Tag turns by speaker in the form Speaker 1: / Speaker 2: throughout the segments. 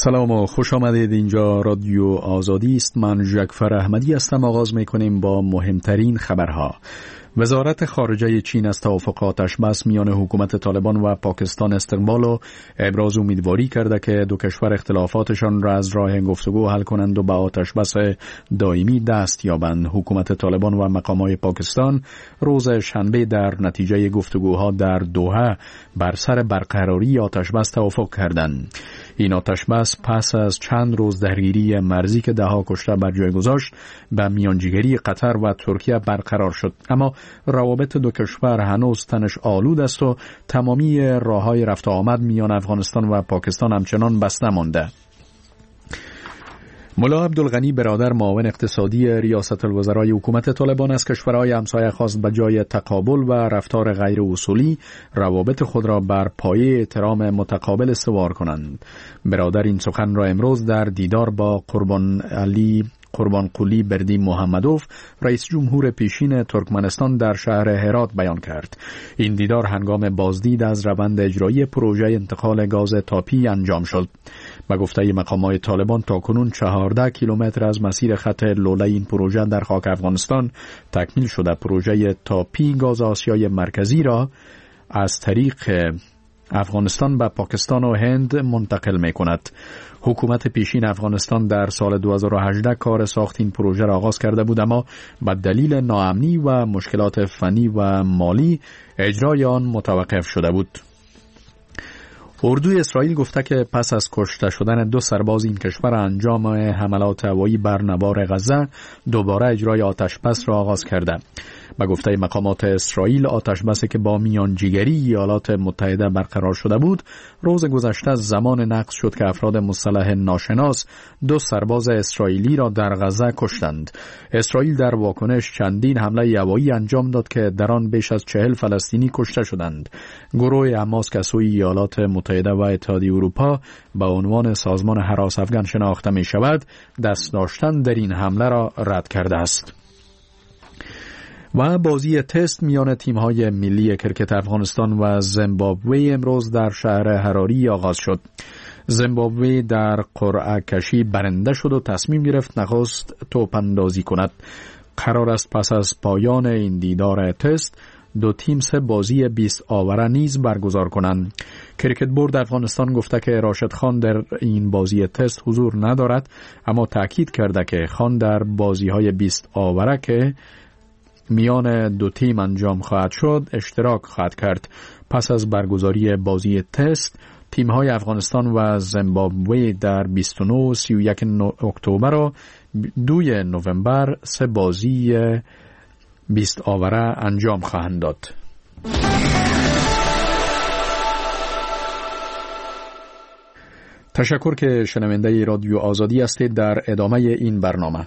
Speaker 1: سلام و خوش آمدید. اینجا رادیو آزادی است. من جعفر احمدی هستم. آغاز می‌کنیم با مهمترین خبرها. وزارت خارجه چین از توافق آتش‌بس میان حکومت طالبان و پاکستان استقبال و ابراز امیدواری کرده که دو کشور اختلافاتشان را از راه گفتگو حل کنند و به آتش‌بس دائمی دست یابند. حکومت طالبان و مقامات پاکستان روز شنبه در نتیجه گفتگوها در دوحه بر سر برقراری آتش‌بس توافق کردند. این آتش‌بس پس از چند روز درگیری مرزی که ده‌ها کشته بر جای گذاشت به میانجیگری قطر و ترکیه برقرار شد، اما روابط دو کشور هنوز تنش آلود است و تمامی راه‌های رفت و آمد میان افغانستان و پاکستان همچنان بسته مانده. ملا عبدالغنی برادر معاون اقتصادی ریاست الوزرای حکومت طالبان از کشورهای همسایه خواست به جای تقابل و رفتار غیر اصولی روابط خود را بر پایه احترام متقابل استوار کنند. برادر این سخن را امروز در دیدار با قربانقلی بردی محمدوف رئیس جمهور پیشین ترکمنستان در شهر هرات بیان کرد. این دیدار هنگام بازدید از روند اجرایی پروژه انتقال گاز تاپی انجام شد. به گفته مقامات طالبان تاکنون 14 کیلومتر از مسیر خط لوله این پروژه در خاک افغانستان تکمیل شده. پروژه تاپی گاز آسیای مرکزی را از طریق افغانستان به پاکستان و هند منتقل می کند. حکومت پیشین افغانستان در سال 2018 کار ساخت این پروژه را آغاز کرده بود، اما به دلیل ناامنی و مشکلات فنی و مالی اجرای آن متوقف شده بود. اردوی اسرائیل گفته که پس از کشته شدن 2 سرباز این کشور انجام حملات هوایی بر نوار غزه دوباره اجرای آتش‌بس را آغاز کرده. به گفته مقامات اسرائیل آتش‌بسی که با میانجیگری ایالات متحده برقرار شده بود روز گذشته زمان نقض شد که افراد مسلح ناشناس 2 سرباز اسرائیلی را در غزه کشتند. اسرائیل در واکنش چندین حمله هوایی انجام داد که در آن بیش از 40 فلسطینی کشته شدند. گروه حماس که سوی ایالات متحده و اتحادیه اروپا به عنوان سازمان هراس افغان شناخته می شود دست داشتن در این حمله را رد کرده است. و بازی تست میان تیم‌های ملی کرکت افغانستان و زیمبابوه امروز در شهر حراری آغاز شد. زیمبابوه در قرعه کشی برنده شد و تصمیم گرفت نخست توپ اندازی کند. قرار است پس از پایان این دیدار تست 2 تیم 3 بازی 20 آوره نیز برگزار کنند. کرکت بورد افغانستان گفته که راشد خان در این بازی تست حضور ندارد، اما تاکید کرده که خان در بازی‌های 20 آوره که میان 2 تیم انجام خواهد شد اشتراک خواهد کرد. پس از برگزاری بازی تست تیم‌های افغانستان و زیمبابوه در 29 و 31 اکتبر و 2 نوامبر 3 بازی 20 آوره انجام خواهند داد. تشکر که شنونده رادیو آزادی هستید. در ادامه این برنامه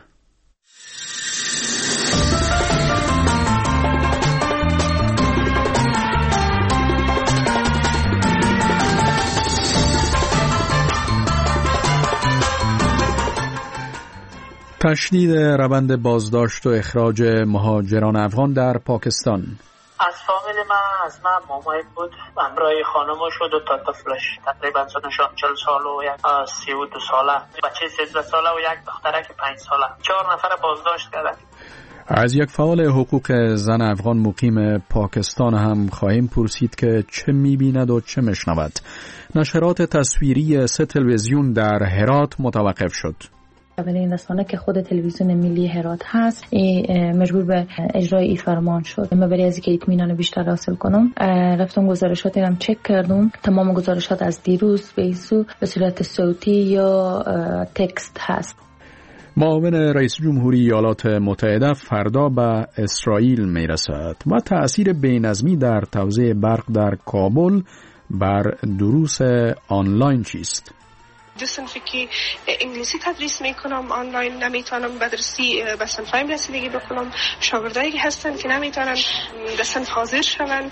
Speaker 1: تشدید روند بازداشت و اخراج مهاجران افغان در پاکستان.
Speaker 2: از فامیل من مامای بود، همراه خانمش و 2 طفلش، تقریبا سنشان 40 سال و 32 ساله، بچه 13 ساله و 1 دخترک 5 ساله. 4 نفر بازداشت کردن.
Speaker 1: از یک فعال حقوق زن افغان مقیم پاکستان هم خواهیم پرسید که چه می‌بیند و چه می‌شنود. نشرات تصویری 3 تلویزیون در هرات متوقف شد.
Speaker 3: اولین رسانه که خود تلویزیون ملی هرات هست مجبور به اجرای این فرمان شد. من برای از اینکه اطمینان بیشتر حاصل کنم رفتم گزارشات هم چک کردم. تمام گزارشات از دیروز به ایسو به صورت صوتی یا تکست هست.
Speaker 1: معاون رئیس جمهوری ایالات متحده فردا به اسرائیل میرسد و تأثیر بی‌نظمی در توزیع برق در کابل بر دروس آنلاین چیست؟
Speaker 4: دو صنفی که انگلیسی تدریس میکنم آنلاین نمیتونم به درسی به صنفایم رسیدگی بکنم. شاگردایی که هستن که نمیتونن به صنف حاضر شون.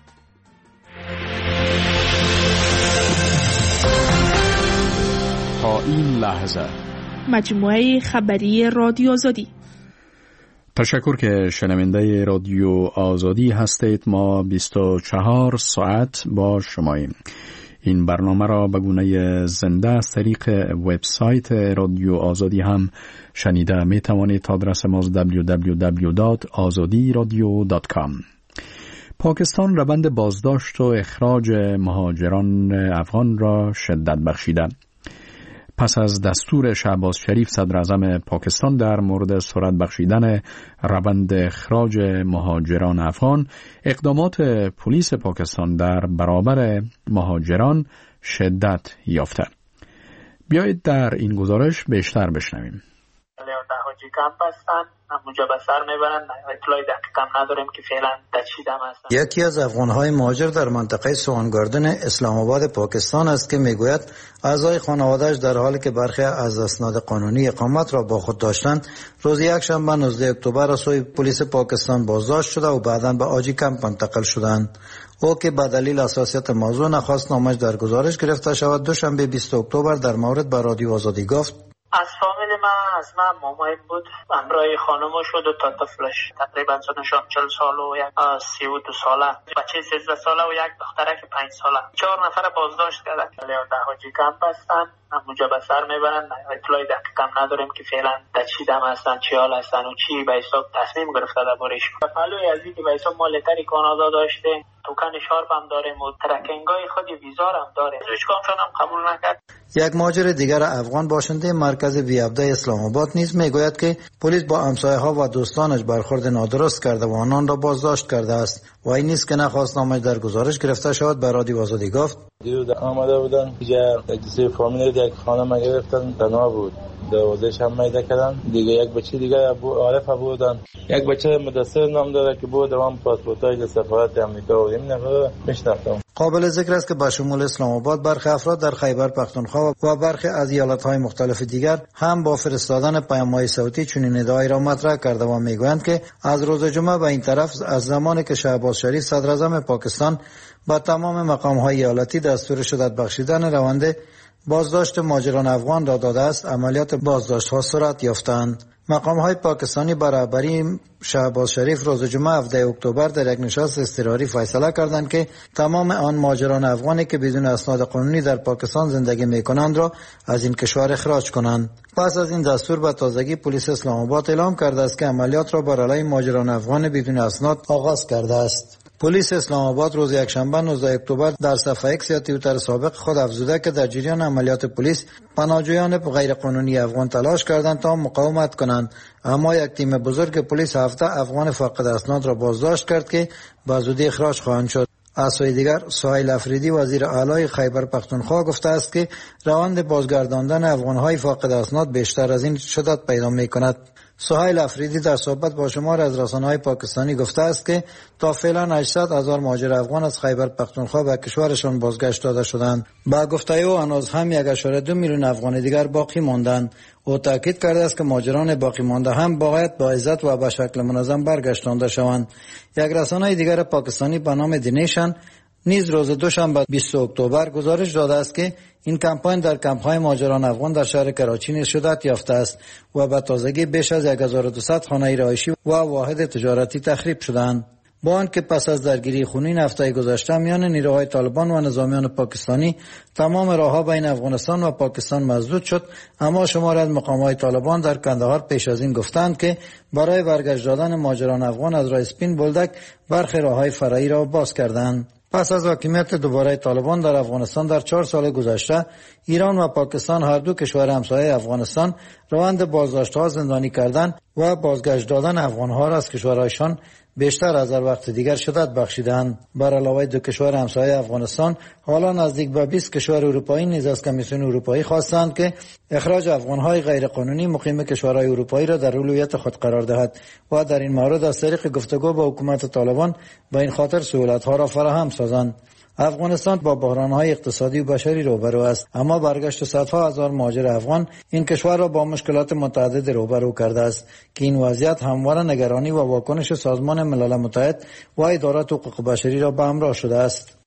Speaker 1: تا این لحظه
Speaker 5: مجموعه خبری رادیو آزادی.
Speaker 1: تشکر که شنونده رادیو آزادی هستید. ما 24 ساعت با شماییم. این برنامه را به گونه زنده از طریق وبسایت رادیو آزادی هم شنیده می توانید. آدرس ما www.azadiradio.com. پاکستان روند بازداشت و اخراج مهاجران افغان را شدت بخشیده. پس از دستور شهباز شریف صدر اعظم پاکستان در مورد سرعت بخشیدن روند اخراج مهاجران افغان، اقدامات پلیس پاکستان در برابر مهاجران شدت یافته. بیایید در این گزارش بیشتر بشنویم.
Speaker 2: حاجی کمپ هستن، اونجا به سر میبرن. اطلاعی دقیق هم نداریم که فعلا تجهیدم هستن.
Speaker 6: یکی از افغانهای مهاجر در منطقه سوانگاردن اسلام آباد پاکستان است که میگوید اعضای خانواده‌اش در حالی که برخی از اسناد قانونی اقامت را با خود داشتند، روز یکشنبه 19 اکتبر از سوی پلیس پاکستان بازداشت شده و بعداً به حاجی کمپ منتقل شدند. او که به دلیل حساسیت موضوع نخواست نامش در گزارش گرفته شود، دوشنبه 20 اکتبر در مورد به رادیو آزادی گفت:
Speaker 2: از فامیل از من مامایم بود، همراه خانمو شد و تا طفلش، تقریبا سنشان 40 سال و 32 ساله، بچه 13 ساله و یک دخترک 5 ساله. 4 نفر بازداشت کردن. در حاجی کمپ هستن، اونجا به سر میبرن. اطلاعی دقیق هم نداریم که فعلا تجهیدم هستن، چی حال هستن و چی به حساب تصمیم گرفته دربارش. پلوی از اینکه به حساب مالتری کانادا داشته، توکن شارپ هم داریم و ترکینگای خود ویزا هم داریم. هیچ کامشون هم قبول نکرد.
Speaker 6: یک مهاجر دیگر افغان باشنده مرکز ویابده اسلام آباد نیز میگوید که پلیس با همسایه‌ها و دوستانش برخورد نادرست کرده و آنان را بازداشت کرده است و این نیست که نخواست نامش در گزارش گرفته شود. به رادیو آزادی گفت:
Speaker 7: دیروز آمده بودن اینجا یک فامیل یک خانم گرفتن، تنها بود، دوازش هم میده کردن دیگه. یک بچه دیگه عارف بودن، یک بچه مدثر نام داره که بود دوام پاسپورتای سفارت آمریکا و این نفر میشناختم.
Speaker 6: قابل ذکر است که به شمول اسلام آباد برخی افراد در خیبر پختونخوا و برخی از ایالت‌های مختلف دیگر هم با فرستادن پیام‌های صوتی چنین ادعایی را مطرح کرده و میگویند که از روز جمعه به این طرف از زمانی که شهباز شریف صدر اعظم پاکستان با تمام مقام‌های ایالتی دستور شدت بخشیدن روند بازداشت مهاجران افغان را داده است، عملیات بازداشت‌ها سرعت یافتند. مقام‌های پاکستانی برابری شهباز شریف روز جمعه 17 اکتبر در یک نشست اضطراری فیصله کردند که تمام آن مهاجران افغانی که بدون اسناد قانونی در پاکستان زندگی می‌کنند را از این کشور اخراج کنند. پس از این دستور به تازگی پلیس اسلام آباد اعلام کرده است که عملیات را بر علیه مهاجران افغان بدون اسناد آغاز کرده است. پلیس اسلام آباد روز یکشنبه 19 اکتبر در صفحه ایکس یا توییتر سابق خود افزوده که در جریان عملیات پلیس پناهجویان غیرقانونی افغان تلاش کردند تا مقاومت کنند، اما یک تیم بزرگ پلیس 7 افغان فاقد اسناد را بازداشت کرد که به زودی اخراج خواهند شد. از سوی دیگر سهیل افریدی وزیر اعلی خیبر پختونخوا گفته است که روند بازگرداندن افغان‌های فاقد اسناد بیشتر از این شدت پیدا می‌کند. سهیل افریدی در صحبت با شمار از رسانه‌های پاکستانی گفته است که تا فعلا 800,000 مهاجر افغان از خیبر پختونخوا به کشورشان بازگشت داده شدند. با گفته او هنوز هم 1.2 میلیون افغان دیگر باقی ماندند. او تاکید کرده است که مهاجران باقی مانده هم باید با عزت و به شکل منظم برگشتانده شوند. یک رسانه دیگر پاکستانی به نام دینیشن نیز روز دوشنبه 20 اکتبر گزارش داده است که این کمپاین در کمپ‌های مهاجران افغان در شهر کراچی نیز شدت یافته است و به تازگی بیش از 1200 خانه رهایشی و واحد تجارتی تخریب شدند. با آنکه پس از درگیری خونین هفته گذشته میان نیروهای طالبان و نظامیان پاکستانی تمام راه‌ها بین افغانستان و پاکستان مسدود شد، اما شماری از مقامات طالبان در کندهار پیش از این گفتند که برای برگشت دادن مهاجران افغان از راه اسپین بولدک برخی راه‌های فرعی را باز کردند. پس از حاکمیت دوباره طالبان در افغانستان در 4 سال گذشته، ایران و پاکستان هر دو کشور همسایه افغانستان روند بازداشت‌ها، زندانی کردن و بازگشت دادن افغان‌ها را از کشورهایشان بیشتر از هر وقت دیگر شدت بخشیدند. بر علاوه دو کشور همسایه افغانستان، حالا نزدیک به 20 کشور اروپایی نیز از کمیسیون اروپایی خواستند که اخراج افغان‌های غیرقانونی مقیم کشورهای اروپایی را در اولویت خود قرار دهد و در این مورد از طریق گفتگو با حکومت طالبان به این خاطر سهولت‌ها را فراهم سازند. افغانستان با بحران‌های اقتصادی و بشری روبرو است، اما برگشت صدها هزار مهاجر افغان این کشور را با مشکلات متعدد روبرو کرده است که این وضعیت همواره نگرانی و واکنش سازمان ملل متحد و ادارات حقوق بشری را به همراه شده است.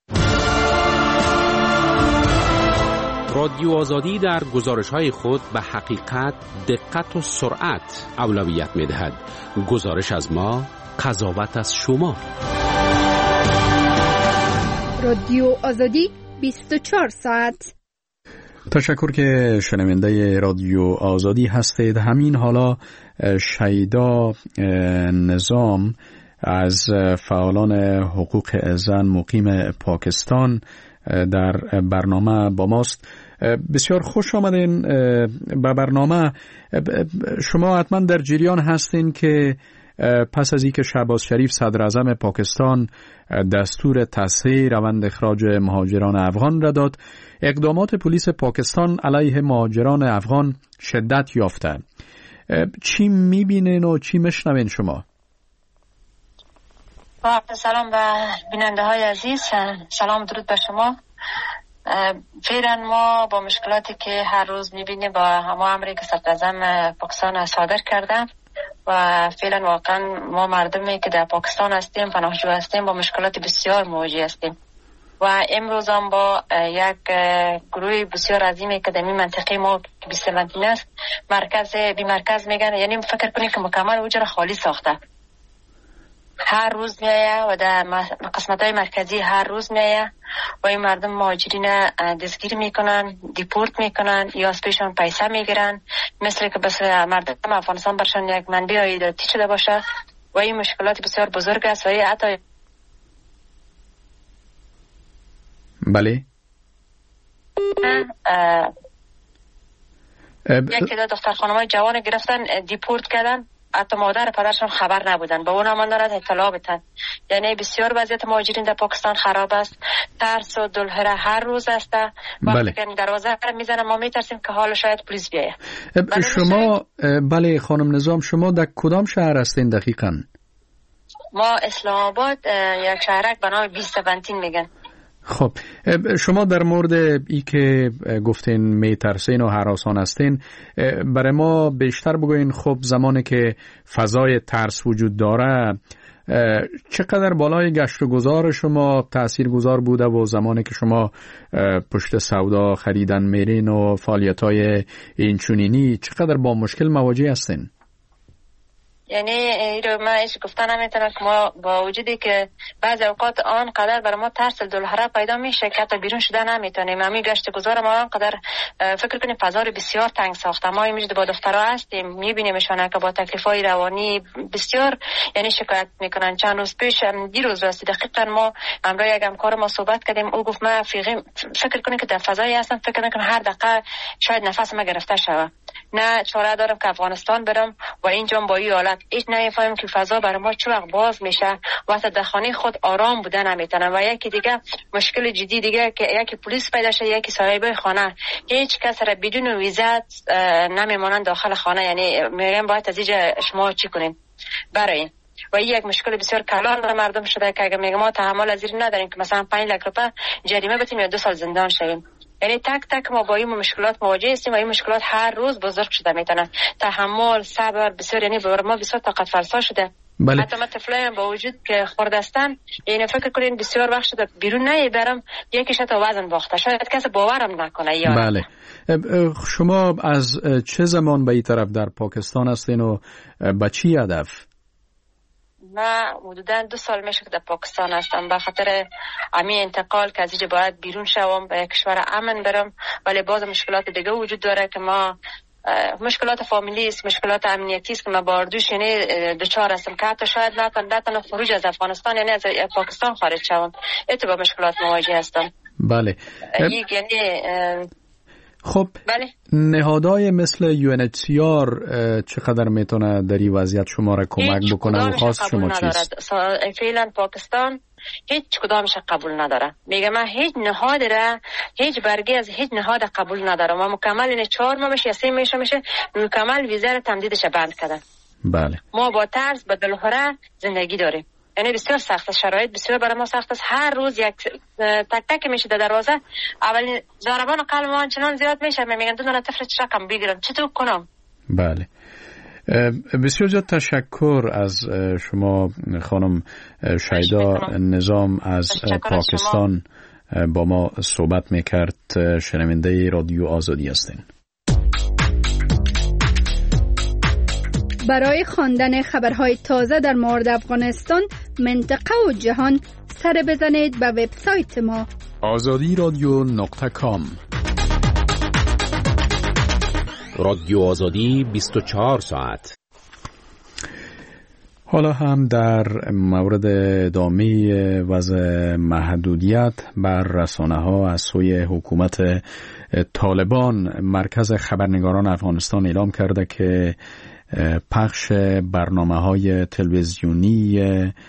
Speaker 8: رادیو آزادی در گزارش‌های خود به حقیقت، دقت و سرعت اولویت می‌دهد. گزارش از ما، قضاوت از شما.
Speaker 9: رادیو آزادی 24 ساعت.
Speaker 1: تشکر که شنونده رادیو آزادی هستید. همین حالا شیدا نظام از فعالان حقوق زن مقیم پاکستان در برنامه با ماست. بسیار خوش آمدین به برنامه. شما حتما در جریان هستین که پس از اینکه شهباز شریف صدر اعظم پاکستان دستور تصحیح روند اخراج مهاجران افغان را داد، اقدامات پلیس پاکستان علیه مهاجران افغان شدت یافته. چی میبینین و چی مشنوین شما؟
Speaker 3: سلام به بیننده های عزیز، سلام درود به شما. فعلا ما با مشکلاتی که هر روز میبینیم با همه امری که صدر اعظم پاکستان صادر کرده و فعلا واقعا ما مردمی که در پاکستان هستیم، پناهجو هستیم، با مشکلات بسیار مواجه هستیم و امروز هم با یک گروه بسیار عظیمی که در این منطقه ما که 20 منطقه است مرکز میگن، یعنی فکر کنید که مکمل اوجه را خالی ساخته. هر روز میایه و در قسمت های مرکزی هر روز میایه و این مردم مهاجرین دستگیر میکنن، دیپورت میکنن یا از پیشان پیسه میگیرن، مثل که بس مردم افغانستان برشان یک منبع عایداتی شده باشه و این مشکلات بسیار بزرگ است و حتی
Speaker 1: بله
Speaker 3: یک تعداد دختر خانم‌های جوان گرفتن دیپورت کردن، حتی مادر پدرشان خبر نبودن، به اونا من دارد اطلاع بدن. یعنی بسیار وضعیت مهاجرین در پاکستان خراب است، ترس و دلهره هر روز است. وقتی که دروازه رو میزنن ما میترسیم که حالا شاید پلیس بیایه.
Speaker 1: شما بله خانم نظام، شما در کدام شهر هستین دقیقاً؟
Speaker 3: ما اسلام آباد، یک شهرک به نام 20 بنتین میگن.
Speaker 1: خب شما در مورد ای که گفتین میترسین و هراسان هستین برای ما بیشتر بگوین. خب زمانی که فضای ترس وجود داره چقدر بالای گشت و گذار شما تأثیر گذار بوده و زمانی که شما پشت سودا خریدن میرین و فعالیت‌های اینچنینی چقدر با مشکل مواجه هستین؟
Speaker 3: یعنی ایرو من ایش گفتن نمیتونم که ما با وجودی که بعضی اوقات آنقدر برای ما ترس دلهره پیدا میشه که حتی بیرون شده نمیتونیم. همین گشت گذار ما آنقدر فکر کنیم فضا رو بسیار تنگ ساخته. ما اینجا با دخترها هستیم میبینیمشون که با تکلیفای روانی بسیار یعنی شکایت میکنن. چند روز پیش دیروز راستی دقیقاً ما همراه یک همکار ما صحبت کردیم، او گفت من فکر کنم که در فضایی هستم، فکر کنم هر دقیقه شاید نفس ما گرفته شود، نه چاره دارم که افغانستان برم و اینجا با این حالت هیچ نمیفهمم که فضا برای ما چه وقت باز میشه و حتی در خانه خود آرام بودن نمیتونم. و یکی دیگه مشکل جدی دیگه که یکی پلیس پیدا شده، یکی صاحب خانه هیچ کس را بدون ویزا نمیمونن داخل خانه. یعنی میگم باید از اینجا شما چی کنیم برای این. و این یک مشکل بسیار کلان برای مردم شده که اگه میگم ما تحمل از این نداریم که مثلا 5 لک روپیه جریمه بتیم یا 2 سال زندان شویم. یعنی تک تک ما با این مشکلات مواجه هستیم و این مشکلات هر روز بزرگ شده میتونن. تحمل، صبر بسیار یعنی برای ما بسیار طاقت فرسا شده.
Speaker 1: بله.
Speaker 3: حتی من طفلایم با وجود که خوردستن، یعنی فکر کنین بسیار وقت شده بیرون نمیبرم، یکیش تا وزن باخته، شاید کسی باورم نکنه.
Speaker 1: بله. شما از چه زمان به این طرف در پاکستان هستین و با چی هدف؟
Speaker 3: من حدوداً 2 سال میشه که در پاکستان هستم. به خاطر امی انتقال که از اینجا باید بیرون شوم به کشور امن برم، ولی باز مشکلات دیگه وجود داره که ما مشکلات فامیلی است، مشکلات امنیتی است که ما باردوش یعنی دچار هستم که حتی شاید نتونم خروج از افغانستان یعنی از پاکستان خارج شوم. با مشکلات مواجه هستم.
Speaker 1: بله.
Speaker 3: یعنی
Speaker 1: خب
Speaker 3: بله.
Speaker 1: نهادهای مثل UNHCR چقدر میتونه در این وضعیت شما را کمک بکنه و خواست شما چیست؟
Speaker 3: فعلا پاکستان هیچ کدامش قبول نداره. میگه من هیچ نهاد را هیچ برگی از هیچ نهاد قبول ندارم. ما مکمل این 4 ماه میشه یا 3 ماه میشه مکمل ویزا را تمدیدش بند کردن.
Speaker 1: بله.
Speaker 3: ما با ترس با دلهره زندگی داریم. یعنی بسیار سخت، شرایط بسیار برای ما سخت است. هر روز یک تک تک میشه در دروازه. اولین ضربان قلب ما چنان زیاد میشه، میگن دو تا طفل چشم بگیرم، چطور کنم؟
Speaker 1: بله. بسیار زیاد تشکر از شما خانم شیدا نظام از پاکستان با ما صحبت میکرد. شنونده رادیو آزادی هستین.
Speaker 9: برای خواندن خبرهای تازه در مورد افغانستان منطقه و جهان سر بزنید به وبسایت ما
Speaker 1: azadi.com.
Speaker 8: رادیو آزادی 24 ساعت.
Speaker 1: حالا هم در مورد ادامه وضع محدودیت بر رسانه‌ها از سوی حکومت طالبان، مرکز خبرنگاران افغانستان اعلام کرده که پخش برنامه‌های تلویزیونی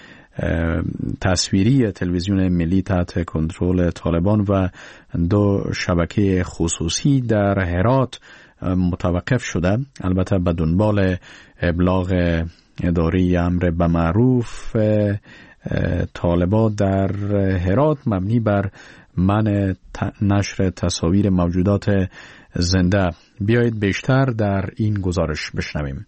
Speaker 1: تصویری تلویزیون ملی تحت کنترل طالبان و 2 شبکه خصوصی در هرات متوقف شده، البته به دنبال ابلاغ اداره امر به معروف طالبان در هرات مبنی بر منع نشر تصاویر موجودات زنده. بیایید بیشتر در این گزارش بشنویم.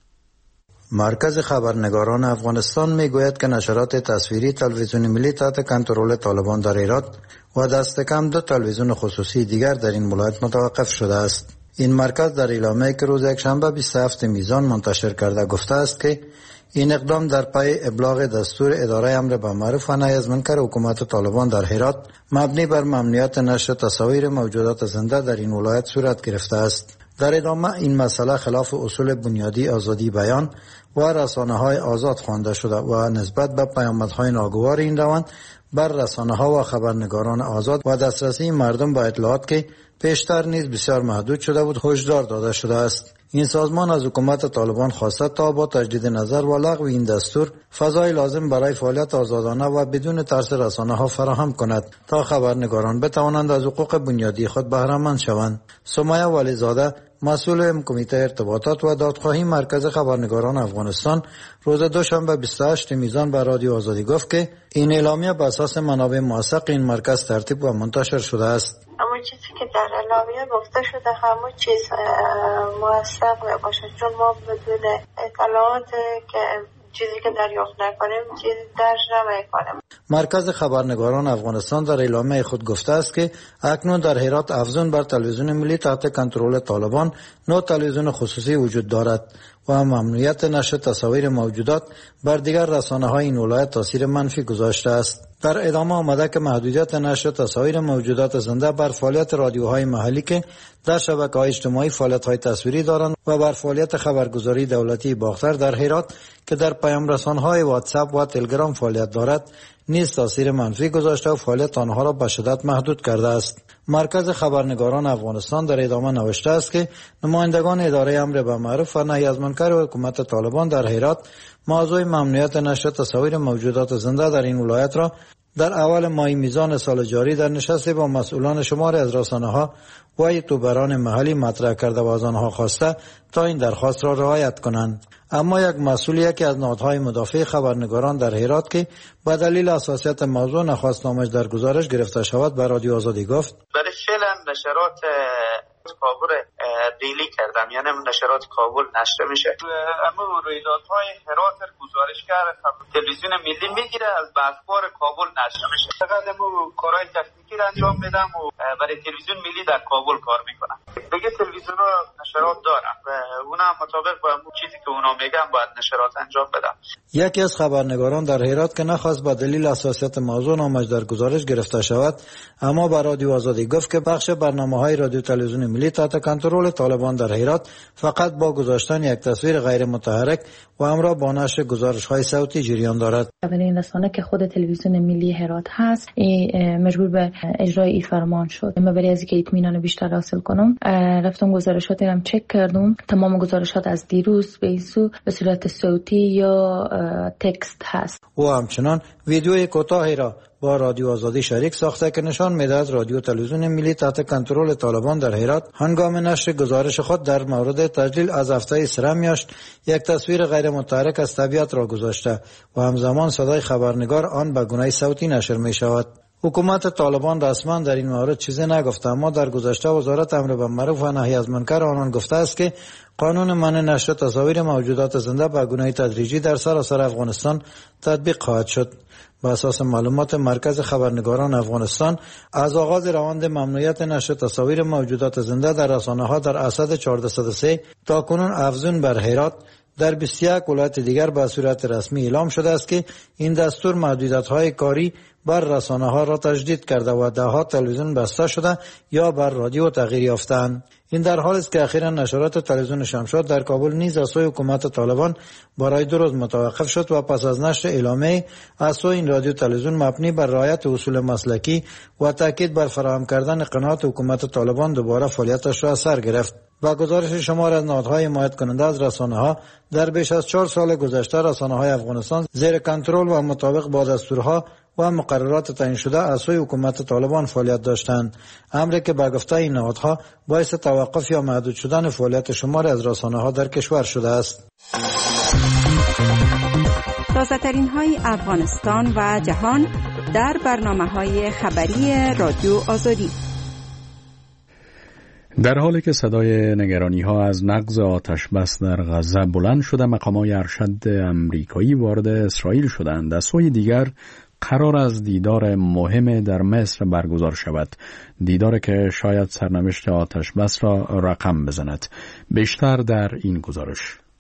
Speaker 6: مرکز خبرنگاران افغانستان میگوید که نشرات تصویری تلویزیون ملی تحت کنترل طالبان در هرات و دست کم 2 تلویزیون خصوصی دیگر در این ولایت متوقف شده است. این مرکز در اعلامیه‌ای که روز یکشنبه 27 میزان منتشر کرده گفته است که این اقدام در پی ابلاغ دستور اداره امر به معروف و نهی از منکر حکومت طالبان در هرات مبنی بر ممنوعیت نشر تصاویر موجودات زنده در این ولایت صورت گرفته است. در ادامه این مسئله خلاف اصول بنیادی آزادی بیان و رسانه‌های آزاد خوانده شده و نسبت به پیامدهای ناگوار این روند بر رسانه‌ها و خبرنگاران آزاد و دسترسی مردم به اطلاعات که پیشتر نیز بسیار محدود شده بود هشدار داده شده است. این سازمان از حکومت طالبان خواسته تا با تجدید نظر و لغو این دستور فضای لازم برای فعالیت آزادانه و بدون ترس رسانه‌ها فراهم کند تا خبرنگاران بتوانند از حقوق بنیادی خود بهره مند شوند. سمیه ولیزاده، مسئول کمیته ارتباطات و دادخواهی مرکز خبرنگاران افغانستان، روز دوشنبه 28 میزان به رادیو آزادی گفت که این اعلامیه بر اساس منابع موثق این مرکز ترتیب و منتشر شده است.
Speaker 10: اما چیزی که در اعلامیه گفته شده همون چیز موثق باشه، چون ما بدون اطلاعات که چیزی که دریافت نکنیم چیزی درج نمی‌کنیم.
Speaker 6: مرکز خبرنگاران افغانستان در اعلامیه خود گفته است که اکنون در هرات افزون بر تلویزیون ملی تحت کنترل طالبان 9 تلویزیون خصوصی وجود دارد و ممنوعیت نشر تصاویر موجودات بر دیگر رسانه‌های این ولایت تاثیر منفی گذاشته است. در ادامه آمده که محدودیت نشر تصاویر موجودات زنده بر فعالیت رادیوهای محلی که در شبکه‌های اجتماعی فعالیت‌های تصویری دارند و بر فعالیت خبرگزاری دولتی باختر در هرات که در پیام رسان‌های واتساپ و تلگرام فعالیت دارد نیز تاثیر منفی گذاشته و فعالیت آنها را به شدت محدود کرده است. مرکز خبرنگاران افغانستان در ادامه نوشته است که نمایندگان اداره امر به معروف و نهی از منکر حکومت طالبان در هرات موضوع ممنوعیت نشر تصاویر موجودات زنده در این ولایت را در اول ماه میزان سال جاری در نشستی با مسئولان شماری از رسانه‌ها و یوتیوبران محلی مطرح کرده و از آنها خواسته تا این درخواست را رعایت کنند. اما یک مسئول یکی از نهادهای مدافع خبرنگاران در هرات که به دلیل حساسیت موضوع نخواست نامش در گزارش گرفته شود به رادیو آزادی گفت:
Speaker 2: برای فعلا نشرات کابل دیلی کردم، یعنی نشرات کابل نشر میشه. اما رویدادهای هرات گزارش کرده تلویزیون ملی میگیره از اخبار کابل نشر میشه. فقط امو کارهای تکنیکی را انجام میدم و برای تلویزیون ملی در کابل کار میکنم. دیگه تلویزیون رو نشرات دارم و اونا مطابق با چیزی که اونا میگن باید نشرات انجام بدم.
Speaker 6: یکی از خبرنگاران در هرات که نخواست به دلیل حساسیت موضوع نامش در گزارش گرفته شود اما به رادیو آزادی گفت که بخش برنامه‌های رادیو تلویزیون ملی تحت کنترل طالبان در هرات فقط با گذاشتن یک تصویر غیر متحرک و همراه با نشر گزارش‌های صوتی جریان دارد.
Speaker 3: اولین رسانه که خود تلویزیون ملی هرات هست مجبور به اجرای این فرمان شد. من برای از اینکه اطمینان بیشتر حاصل کنم رفتم گزارشات هم چک کردم. تمام گزارشات از دیروز به ایسو به صورت صوتی یا تکست هست.
Speaker 6: و همچنان ویدیوی کوتاهی را با رادیو آزادی شریک ساخته که نشان می‌دهد رادیو تلویزیون ملی تحت کنترل طالبان در هرات هنگام نشر گزارش خود در مورد تجلیل از هفته سه میاشت یک تصویر غیر متحرک از طبیعت را گذاشته و همزمان صدای خبرنگار آن به گونه صوتی نشر می‌شود. حکومت طالبان رسما در این مورد چیزی نگفته، اما در گذشته وزارت امر به معروف و نهی از منکر آنان گفته است که قانون منع نشر تصاویر موجودات زنده به گونه تدریجی در سراسر افغانستان تطبیق خواهد شد. بر اساس معلومات مرکز خبرنگاران افغانستان از آغاز روند ممنوعیت نشر تصاویر موجودات زنده در رسانه‌ها در اسد 1403 تا کنون افزون بر هرات در 21 ولایت دیگر به صورت رسمی اعلام شده است که این دستور محدودیت‌های کاری بر رسانه‌ها را تجدید کرده و ده‌ها تلویزیون بسته شده یا بر رادیو تغییر یافتند. این در حالی است که اخیراً نشرات تلویزیون شمشاد در کابل نیز از سوی حکومت طالبان برای 2 روز متوقف شد و پس از نشر اعلامیه از سوی این رادیو تلویزیون مبنی بر رعایت اصول مسلکی و تاکید بر فراهم کردن قناعت حکومت طالبان دوباره فعالیتش را سر گرفت. با گزارش شمار از نهادهای حمایت کننده از رسانه‌ها در بیش از 4 سال گذشته رسانه‌های افغانستان زیر کنترل و مطابق با دستورها و مقررات تعیین شده از سوی حکومت طالبان فعالیت داشتند، امری که به گفته این نهادها باعث توقف یا محدود شدن فعالیت شماری از رسانه‌ها در کشور شده است.
Speaker 11: تازه‌ترین های افغانستان و جهان در برنامه‌های خبری رادیو آزادی.
Speaker 1: در حالی که صدای نگرانی‌ها از نقض آتش‌بس در غزه بلند شده، مقامات ارشد امریکایی وارد اسرائیل شدند. از سوی دیگر قرار از دیدار مهم در مصر برگزار شود، دیداری که شاید سرنوشت آتش‌بس را رقم بزند. بیشتر در این گزارش.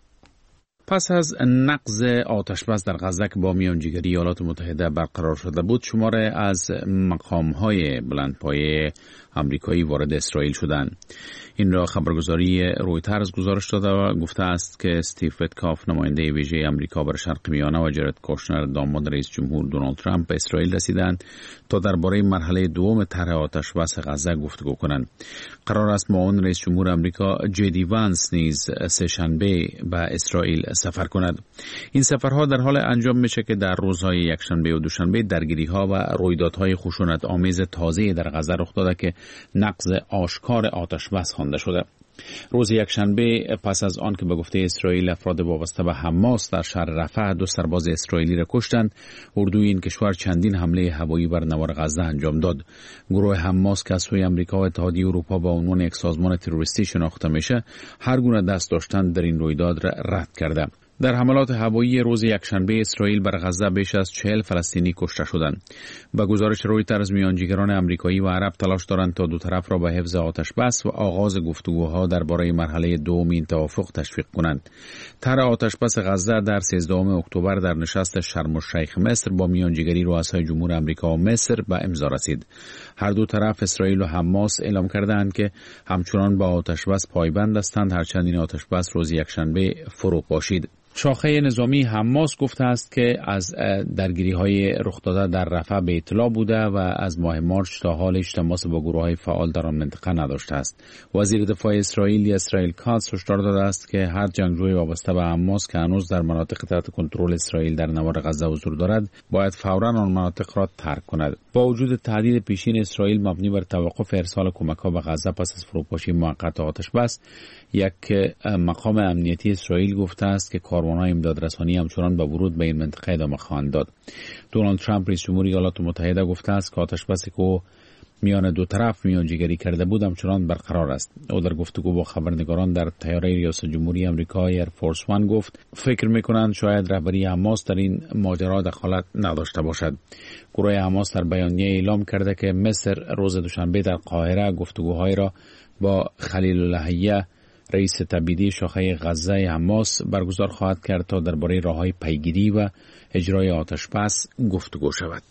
Speaker 8: پس از نقض آتش‌بس در غزه که با میانجیگری ایالات متحده برقرار شده بود، شماره از مقام‌های بلندپایه آمریکایی وارد اسرائیل شدند. این را خبرگزاری رویترز گزارش داده و گفته است که استیو ویتکاف نماینده ویژه آمریکا بر شرق میانه و جارد کوشنر داماد رئیس جمهور دونالد ترامپ به اسرائیل رسیدند تا درباره مرحله دوم طرح آتش‌بس غزه گفتگو کنند. قرار است معاون رئیس جمهور آمریکا جدی وانس نیز سه‌شنبه به اسرائیل سفر کند. این سفرها در حال انجام میشه که در روزهای یکشنبه و دوشنبه درگیری‌ها و رویدادهای خشونت آمیز تازه در غزه رخ داده که نقض آشکار آتش‌بس خوانده شده. روز یکشنبه پس از آن که به گفته اسرائیل افراد وابسته به حماس در شهر رفح 2 سرباز اسرائیلی را کشتند، اردوی این کشور چندین حمله هوایی بر نوار غزه انجام داد. گروه حماس که از سوی آمریکا و اتحادیه اروپا با عنوان یک سازمان تروریستی شناخته میشه، هر گونه دست داشتن در این رویداد را رد کرده. در حملات هوایی روز یکشنبه اسرائیل بر غزه بیش از 40 فلسطینی کشته شدند. با گزارش رویترز میانجیگران آمریکایی و عرب تلاش دارند تا دو طرف را به حفظ آتش‌بس و آغاز گفتگوها درباره مرحله دوم توافق تشویق کنند. طرح آتش‌بس غزه در 13 اکتبر در نشست شرم الشیخ مصر با میانجیگری رؤسای جمهور آمریکا و مصر به امضا رسید. هر دو طرف اسرائیل و حماس اعلام کردند که همچنان با آتش‌بس پایبند هستند هرچند این آتش‌بس روز یکشنبه فرو پاشید. شاخه نظامی حماس گفته است که از درگیری‌های رخ داده در رفح به اطلاع بوده و از ماه مارچ تا حالش تماس با گروه‌های فعال در آن منطقه نداشته است. وزیر دفاع اسرائیل کاتس هشدار داده است که هر جنگجوی وابسته به حماس که هنوز در مناطق تحت کنترل اسرائیل در نوار غزه حضور دارد، باید فوراً آن مناطق را ترک کند. با وجود تهدید پیشین اسرائیل مبنی بر توقف ارسال کمک‌ها به غزه پس از فروپاشی موقت آتش‌بس، یک مقام امنیتی اسرائیل گفته است که کاروان‌های امدادرسانی همچنان به ورود به این منطقه ادامه خواهند داد. دونالد ترامپ رئیس جمهور ایالات متحده گفته است که آتش‌بسی که میان دو طرف میانجیگری کرده بود همچنان برقرار است. او در گفتگو با خبرنگاران در طیاره ریاست جمهوری آمریکا ایر فورس 1 گفت فکر می‌کنند شاید رهبری حماس در این ماجرا دخالت نداشته باشد. گروه حماس در بیانیه اعلام کرده که مصر روز دوشنبه در قاهره گفتگوهای را با خلیل اللهیه رئیس تبعیدی شاخه غزه حماس برگزار خواهد کرد تا درباره راه‌های پیگیری و اجرای آتش‌بس گفتگو شود.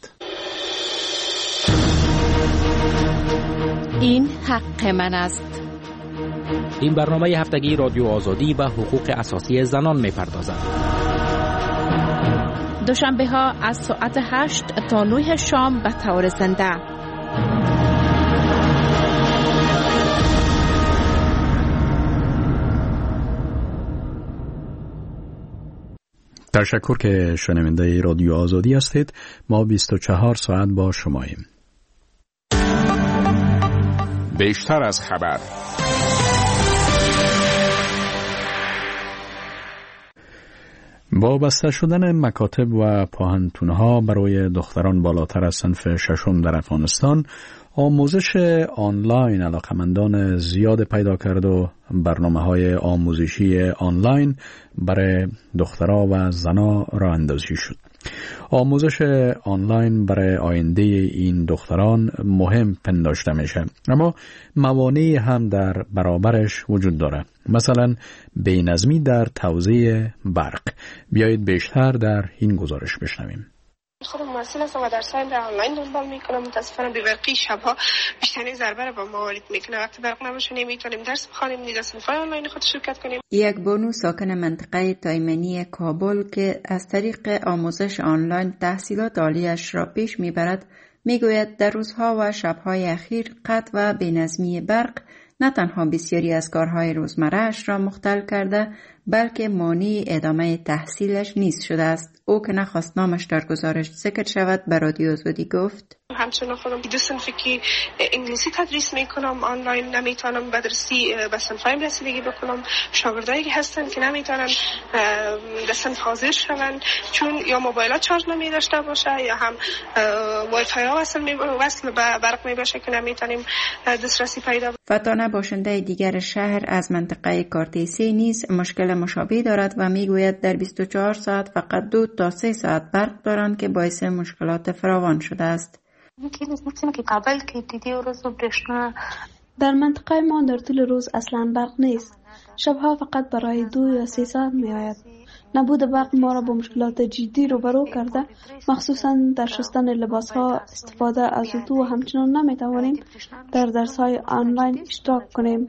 Speaker 11: این حق من است.
Speaker 12: این برنامه هفتگی رادیو آزادی و حقوق اساسی زنان می‌پردازد.
Speaker 5: دوشنبه ها از ساعت 8 تا 9 شام به طور زنده.
Speaker 1: تشکر که شنونده رادیو آزادی هستید. ما 24 ساعت با شماییم.
Speaker 8: بیشتر از خبر.
Speaker 1: با بسته شدن مکاتب و پوهنتون‌ها برای دختران بالاتر از صنف ششم در افغانستان، آموزش آنلاین علاقمندان زیاد پیدا کرد و برنامه‌های آموزشی آنلاین برای دخترها و زنها راه اندازی شد. آموزش آنلاین برای آینده این دختران مهم پنداشته میشه، اما موانعی هم در برابرش وجود داره، مثلا بی‌نظمی در توزیع برق. بیایید بیشتر در این گزارش بشنویم.
Speaker 4: خودم مسئول هستم و درسایم را آنلاین دنبال میکنم. متاسفانه بی‌برقی شبها بیشترین ضربه را با ما وارد میکنه. وقتی برق نباشه نمیتونیم درس بخوانیم، در صفحه‌های آنلاین خود شرکت کنیم.
Speaker 11: یک بانو ساکن منطقه تایمنی کابل که از طریق آموزش آنلاین تحصیلات عالیش را پیش میبرد، میگوید در روزها و شبهای اخیر قطع و بی‌نظمی برق نه تنها بسیاری از کارهای روزمره‌اش را مختل کرده، بلکه مانع ادامه تحصیلش نیز شده است. او که نخواست نامش در گزارش ذکر شود به رادیو آزادی گفت:
Speaker 4: همچنان خودم دو صنفی که انگلیسی تدریس میکنم آنلاین نمیتونم به درسی به صنفایم رسیدگی بکنم. شاگردایی که هستن که نمیتونن به صنف حاضر شوند چون یا موبایلات شارژ نمی داشته باشه یا هم وای فای ها وصل به برق می باشه که نمیتونیم دسترسی پیدا.
Speaker 11: فتانه باشنده دیگر شهر از منطقه کارتیسی نیز مشکل مشابه دارد و میگوید در 24 ساعت فقط 2 تا 3 ساعت برق دارند که باعث مشکلات فراوان شده است.
Speaker 13: در منطقه ما در طول روز اصلا برق نیست. شبها فقط برای 2 یا 3 ساعت می آید. نبود برق ما را با مشکلات جدی روبرو کرده، مخصوصا در شستن لباس ها، استفاده از اتو و همچنان نمی توانیم در درس های آنلاین اشتراک کنیم.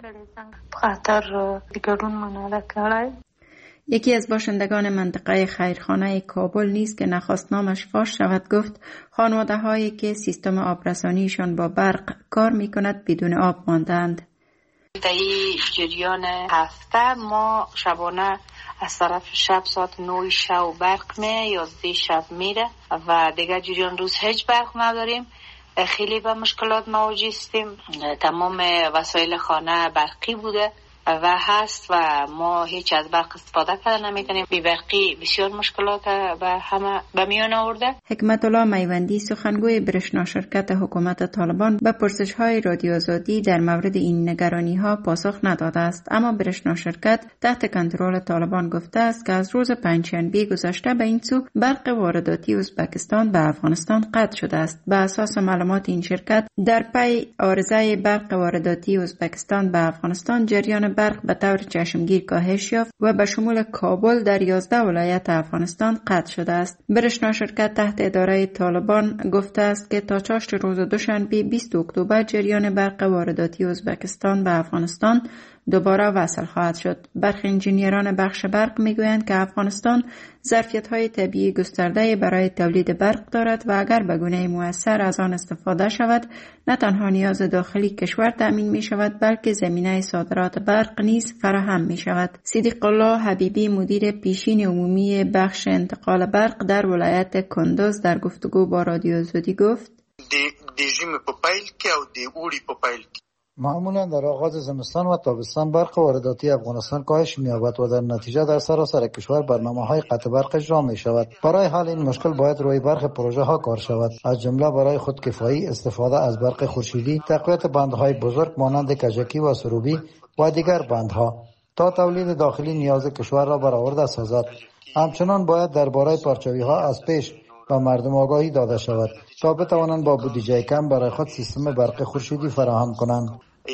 Speaker 11: یکی از باشندگان منطقه خیرخانه کابل نیز که نخواست نامش فاش شود گفت خانواده هایی که سیستم آبرسانیشان با برق کار می کند بدون آب ماندند.
Speaker 14: در این جریان هفته ما شبانه از طرف شب ساعت 9 شب برق می 11 شب میره و دیگه جریان روز هیچ برق نداریم. خیلی به مشکلات مواجه هستیم. تمام وسایل خانه برقی بوده و هست و ما هیچ از برق استفاده کردن نمیتونیم. بی برقی بسیار مشکلات به میان آورده.
Speaker 11: حکمت الله میوندی سخنگوی برشنا شرکت حکومت طالبان به پرسش های رادیو آزادی در مورد این نگرانی ها پاسخ نداده است، اما برشنا شرکت تحت کنترل طالبان گفته است که از روز پنجشنبه گذشته به این سو برق وارداتی ازبکستان به افغانستان قطع شده است. به اساس معلومات این شرکت در پی عارضه برق وارداتی ازبکستان به افغانستان جریان برق به طور چشمگیر کاهش یافت و به شمول کابل در 11 ولایت افغانستان قطع شده است. برشنا شرکت تحت اداره طالبان گفته است که تا چاشت روز دوشنبه 20 اکتبر جریان برق وارداتی ازبکستان به افغانستان دوباره وصل خواهد شد. برخی انجینیران بخش برق میگویند که افغانستان ظرفیت‌های طبیعی گسترده برای تولید برق دارد و اگر به گونه مؤثر از آن استفاده شود نه تنها نیاز داخلی کشور تأمین می شود بلکه زمینه صادرات برق نیز فراهم می شود. صدیق الله حبیبی مدیر پیشین عمومی بخش انتقال برق در ولایت کندوز در گفتگو با رادیو آزادی گفت:
Speaker 6: معمولا در آغاز زمستان و تابستان برق وارداتی افغانستان کاهش می‌یابد و در نتیجه در سراسر کشور برنامه‌های قطع برق اجرا می‌شود. برای حل این مشکل باید روی برق پروژه ها کار شود، از جمله برای خودکفایی، استفاده از برق خورشیدی، تقویت بندهای بزرگ مانند کجکی و سروبی و دیگر بندها تا تولید داخلی نیاز کشور را برآورده سازد. همچنان باید درباره پرچاوی‌ها از پیش و مردم آگاهی داده شود تا بتوانند با بودجه کم برای خود سیستم برق خورشیدی فراهم کنند.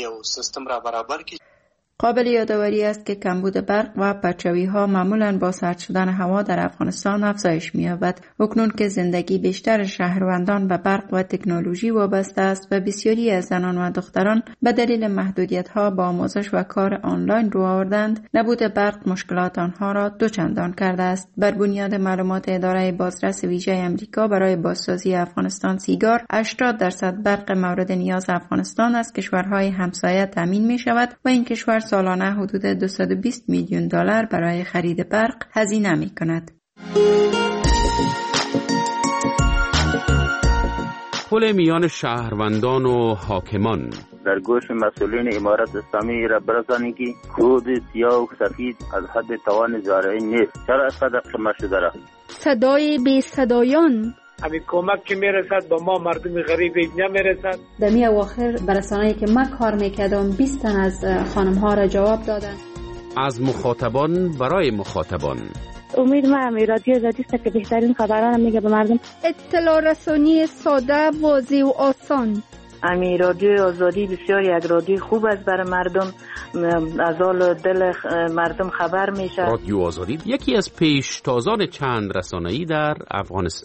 Speaker 11: قابل یادآوری است که کمبود برق و پرچاوی‌ها معمولاً با سرد شدن هوا در افغانستان افزایش می‌یابد. اکنون که زندگی بیشتر شهروندان به برق و تکنولوژی وابسته است و بسیاری از زنان و دختران به دلیل محدودیت‌ها با آموزش و کار آنلاین رو آوردند، نبود برق مشکلات آنها را دوچندان کرده است. بر بنیاد معلومات اداره بازرس ویژه آمریکا برای بازسازی افغانستان سیگار، 80% برق مورد نیاز افغانستان از کشورهای همسایه تامین می‌شود و این کشور سالانه حدود 220 میلیون دلار برای خرید برق هزینه می کند.
Speaker 8: پل میان شهروندان و حاکمان
Speaker 15: در گوش مسئولین امارت اسلامی را برسانید که کود سیاه و سفید از حد توان زارعین نیست. چرا اینقدر خمه شده را؟
Speaker 9: صدای بی صدایان
Speaker 2: همین کمک که میرسد با ما مردم غریب نمیرسد.
Speaker 16: در می اواخر برسانه‌ای که من کار میکردم 20 تن از خانم ها را جواب دادن.
Speaker 8: از مخاطبان برای مخاطبان
Speaker 17: امید ما رادیو آزادی است که بهترین خبران میگه به مردم.
Speaker 9: اطلاع رسانی ساده، واضح و آسان.
Speaker 18: امی رادیو آزادی بسیار یک رادیو خوب است برای مردم، از حال دل مردم خبر میشه.
Speaker 12: رادیو آزادی یکی از پیشتازان چند رسانه‌ای در افغانستان